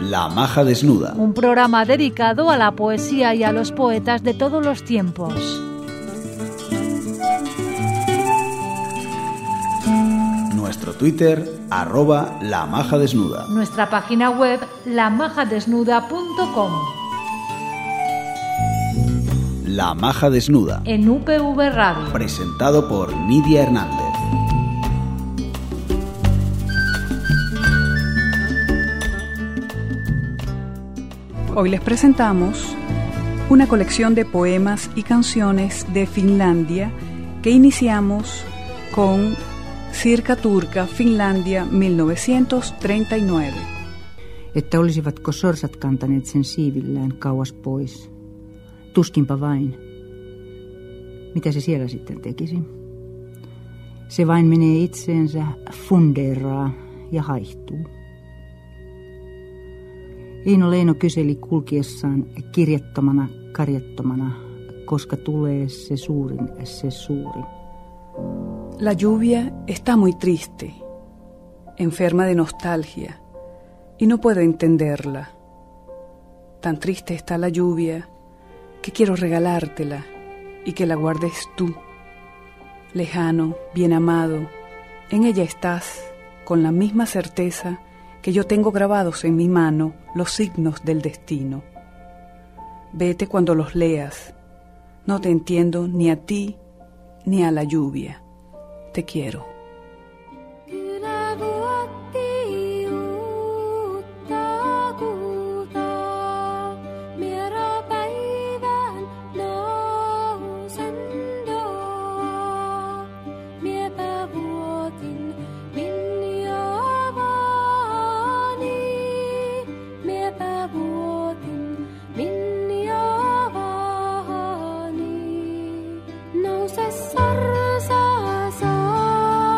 La Maja Desnuda. Un programa dedicado a la poesía y a los poetas de todos los tiempos. Nuestro Twitter, @lamajadesnuda. Nuestra página web, lamajadesnuda.com. La Maja Desnuda. En UPV Radio. Presentado por Nidia Hernández. Hoy les presentamos una colección de poemas y canciones de Finlandia que iniciamos con Sirkka Turkka, Finlandia, 1939. Että olisivatko sorsat kantaneet sen siivillään kauas pois? Tuskinpa vain. Mitä se siellä sitten tekisi? Se vain menee itseensä, fundeeraa ja haihtuu. Eino Leino kyseli kulkiessaan kirjattomana, karjattomana, koska tulee se suurin, se suuri. La lluvia está muy triste, enferma de nostalgia, y no puedo entenderla. Tan triste está la lluvia que quiero regalártela y que la guardes tú. Lejano, bien amado, en ella estás con la misma certeza que yo tengo grabados en mi mano los signos del destino. Vete cuando los leas. No te entiendo ni a ti ni a la lluvia. Te quiero. Nouse sorsa saa.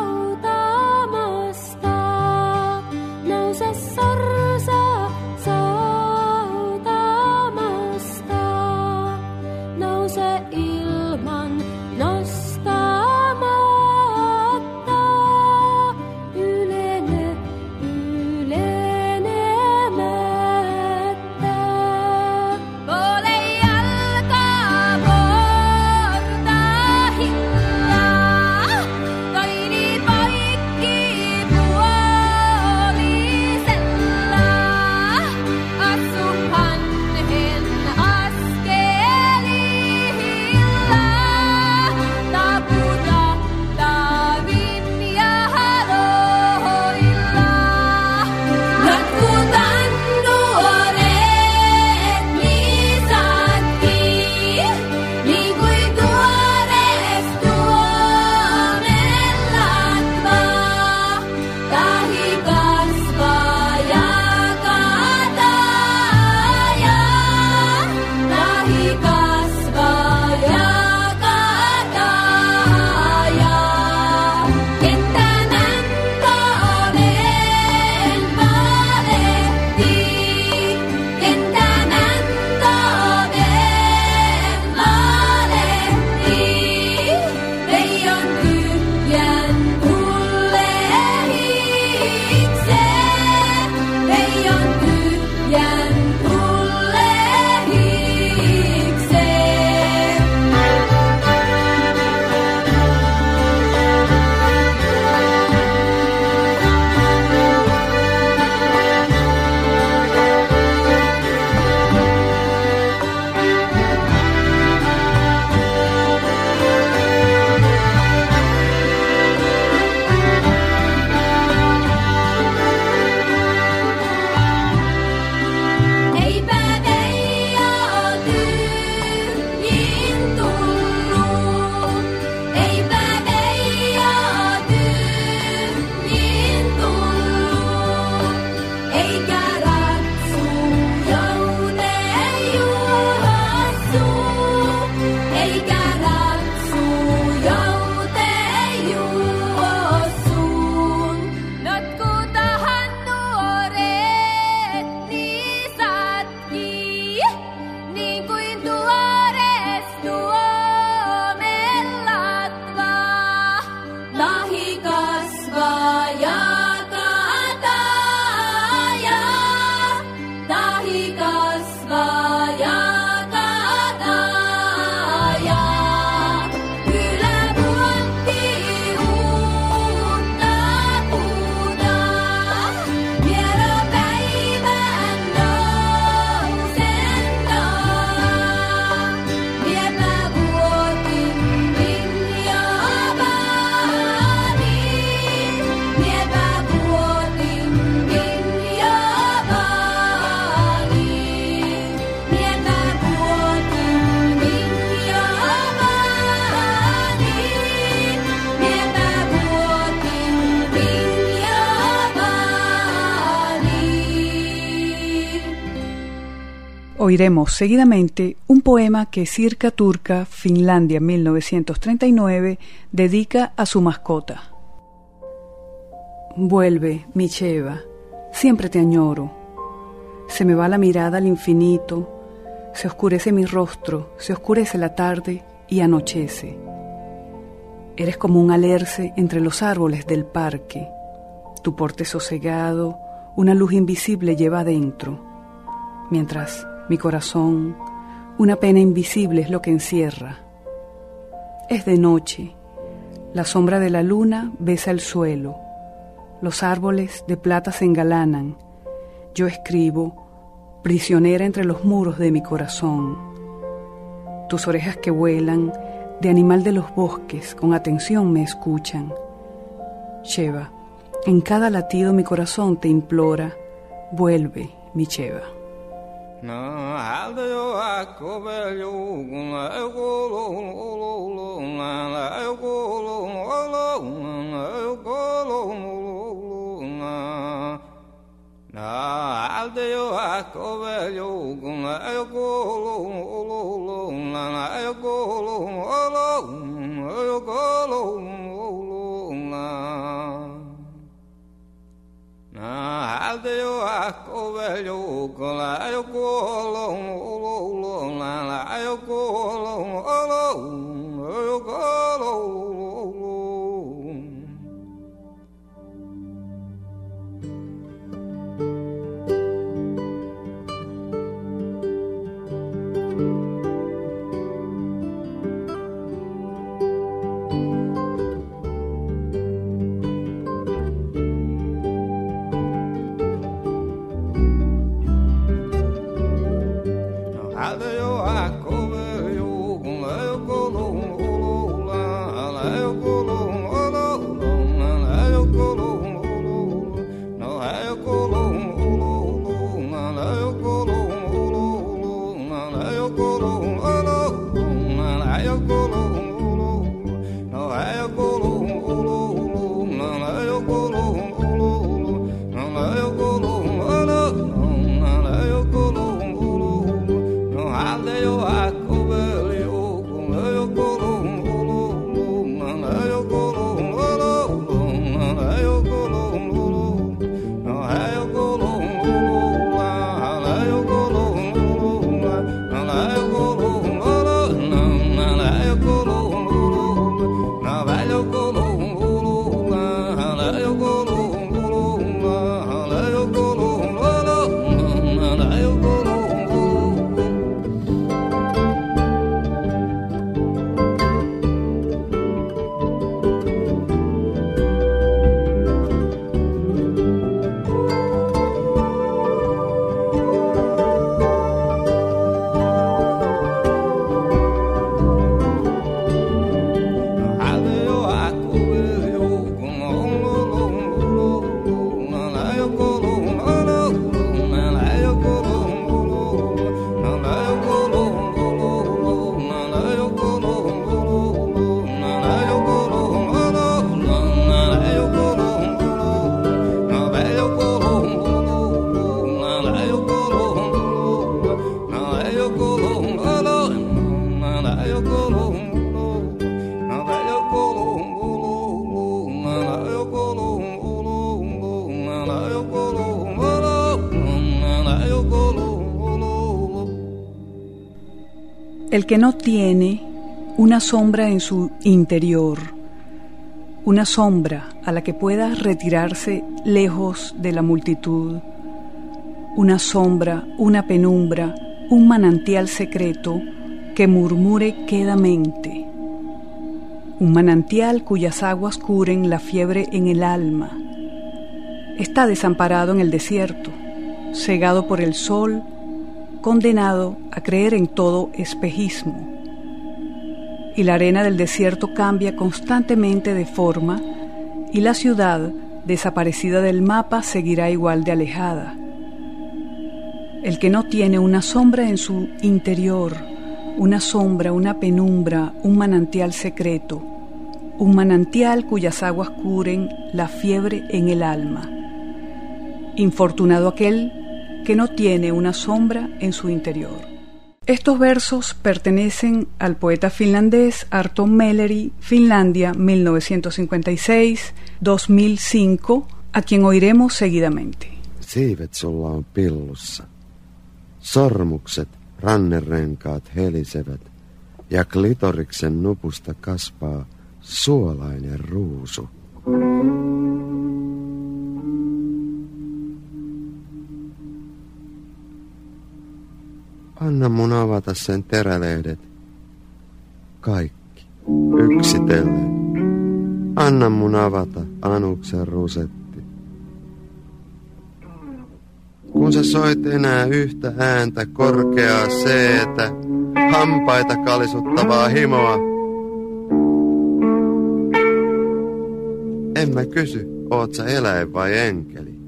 Oiremos seguidamente un poema que Sirkka Turkka, Finlandia, 1939, dedica a su mascota. Vuelve, mi Cheva, siempre te añoro. Se me va la mirada al infinito, se oscurece mi rostro, se oscurece la tarde y anochece. Eres como un alerce entre los árboles del parque. Tu porte sosegado, una luz invisible lleva adentro, mientras mi corazón, una pena invisible es lo que encierra. Es de noche, la sombra de la luna besa el suelo, los árboles de plata se engalanan, yo escribo, prisionera entre los muros de mi corazón. Tus orejas que vuelan, de animal de los bosques, con atención me escuchan. Cheva, en cada latido mi corazón te implora, vuelve, mi Cheva. El que no tiene una sombra en su interior, una sombra a la que pueda retirarse lejos de la multitud, una sombra, una penumbra, un manantial secreto que murmure quedamente, un manantial cuyas aguas curen la fiebre en el alma. Está desamparado en el desierto, cegado por el sol, condenado a creer en todo espejismo. Y la arena del desierto cambia constantemente de forma, y la ciudad, desaparecida del mapa, seguirá igual de alejada. El que no tiene una sombra en su interior, una sombra, una penumbra, un manantial secreto, un manantial cuyas aguas curen la fiebre en el alma. Infortunado aquel que no tiene una sombra en su interior. Estos versos pertenecen al poeta finlandés Arto Meleri, Finlandia, 1956-2005, a quien oiremos seguidamente. Siivet sulla on pillussa. Sormukset, rannerenkaat helisevät ja klitoriksen nupusta kasvaa suolainen ruusu. Anna mun avata sen terälehdet. Kaikki. Yksitellen. Anna mun avata anuksen rusetti. Kun sä soit enää yhtä ääntä, korkeaa seetä, hampaita kalisuttavaa himoa. En mä kysy, oot sä eläin vai enkeli.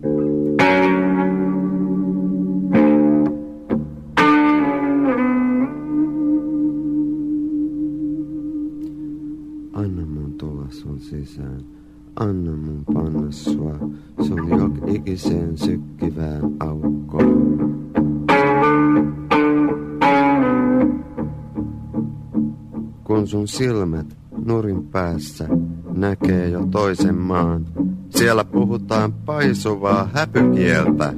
Anna mun tulla sun sisään, anna mun panna sua sun jokikiseen sykkivään aukkoon. Kun sun silmät nurin päässä näkee jo toisen maan, siellä puhutaan paisuvaa häpykieltä.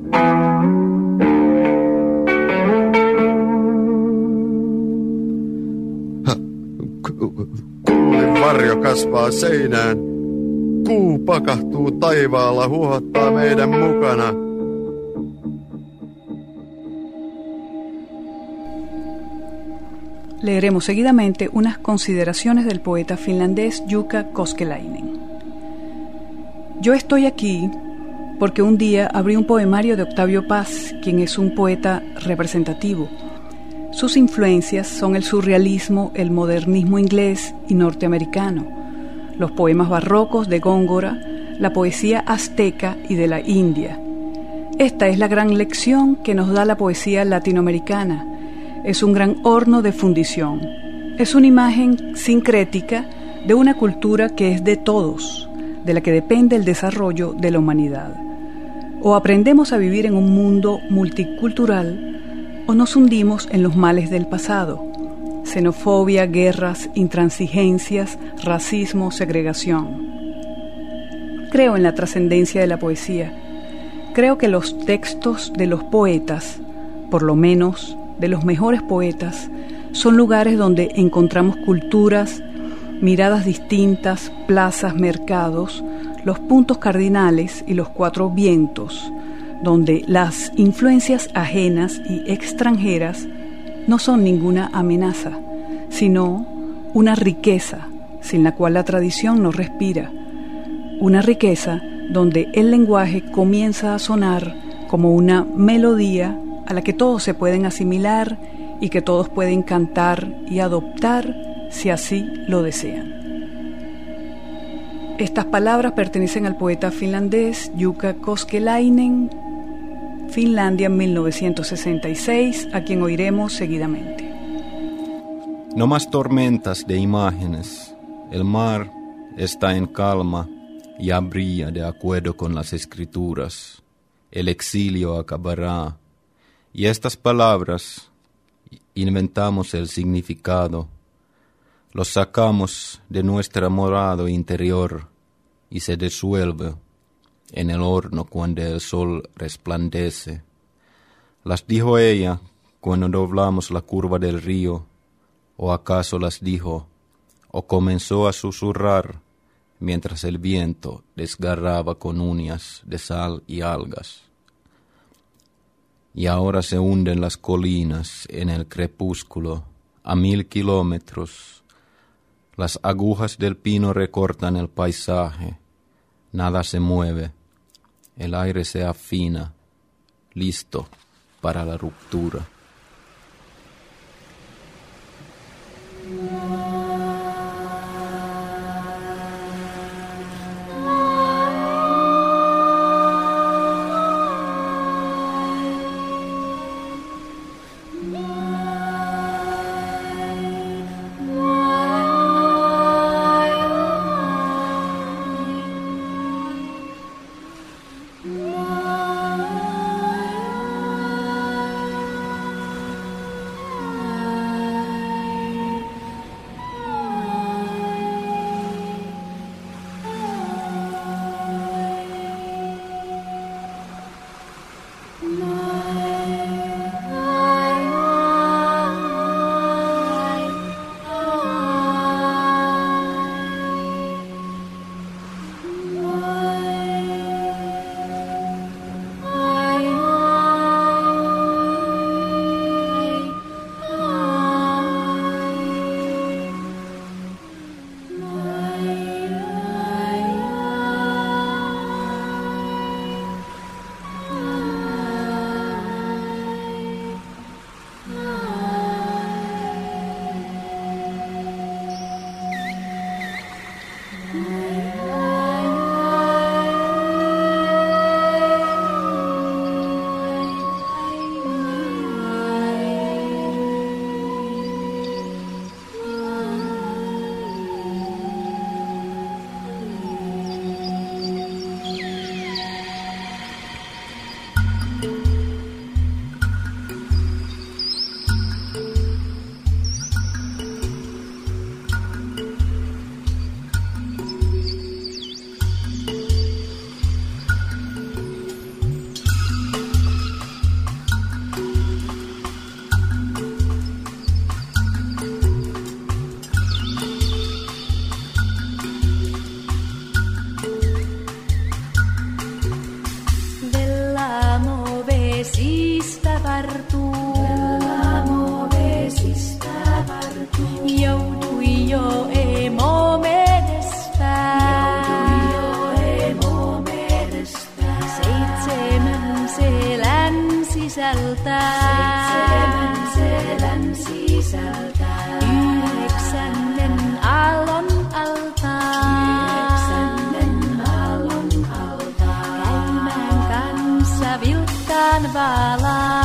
Kuulin varjo kasvaa seinään. Kuu pakahtuu taivaalla, huohottaa meidän mukana. Leeremos seguidamente unas consideraciones del poeta finlandés Jukka Koskelainen. Yo estoy aquí porque un día abrí un poemario de Octavio Paz, quien es un poeta representativo. Sus influencias son el surrealismo, el modernismo inglés y norteamericano, los poemas barrocos de Góngora, la poesía azteca y de la India. Esta es la gran lección que nos da la poesía latinoamericana. Es un gran horno de fundición. Es una imagen sincrética de una cultura que es de todos, de la que depende el desarrollo de la humanidad. O aprendemos a vivir en un mundo multicultural o nos hundimos en los males del pasado: xenofobia, guerras, intransigencias, racismo, segregación. Creo en la trascendencia de la poesía. Creo que los textos de los poetas, por lo menos de los mejores poetas, son lugares donde encontramos culturas, miradas distintas, plazas, mercados, los puntos cardinales y los cuatro vientos, donde las influencias ajenas y extranjeras no son ninguna amenaza, sino una riqueza sin la cual la tradición no respira, una riqueza donde el lenguaje comienza a sonar como una melodía a la que todos se pueden asimilar y que todos pueden cantar y adoptar si así lo desean. Estas palabras pertenecen al poeta finlandés Jukka Koskelainen, Finlandia, 1966, a quien oiremos seguidamente. No más tormentas de imágenes. El mar está en calma, ya brilla de acuerdo con las escrituras. El exilio acabará. Y estas palabras, inventamos el significado, los sacamos de nuestro morado interior y se disuelve en el horno cuando el sol resplandece. Las dijo ella cuando doblamos la curva del río, o acaso las dijo, o comenzó a susurrar mientras el viento desgarraba con uñas de sal y algas. Y ahora se hunden las colinas en el crepúsculo a 1000 kilómetros. Las agujas del pino recortan el paisaje. Nada se mueve. El aire se afina, listo para la ruptura. vesistä vartuu. Joutui jo emomedestä. Seitsemän selän sisältä. Yhdeksännen aallon alta. Käymään kanssa vilkkaan vaalaan.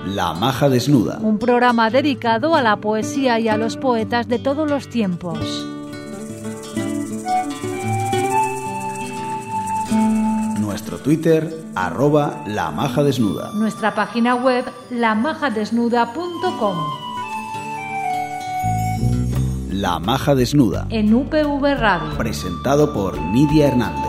La Maja Desnuda. Un programa dedicado a la poesía y a los poetas de todos los tiempos. Nuestro Twitter, @lamajadesnuda. Nuestra página web, lamajadesnuda.com. La Maja Desnuda. En UPV Radio. Presentado por Nidia Hernández.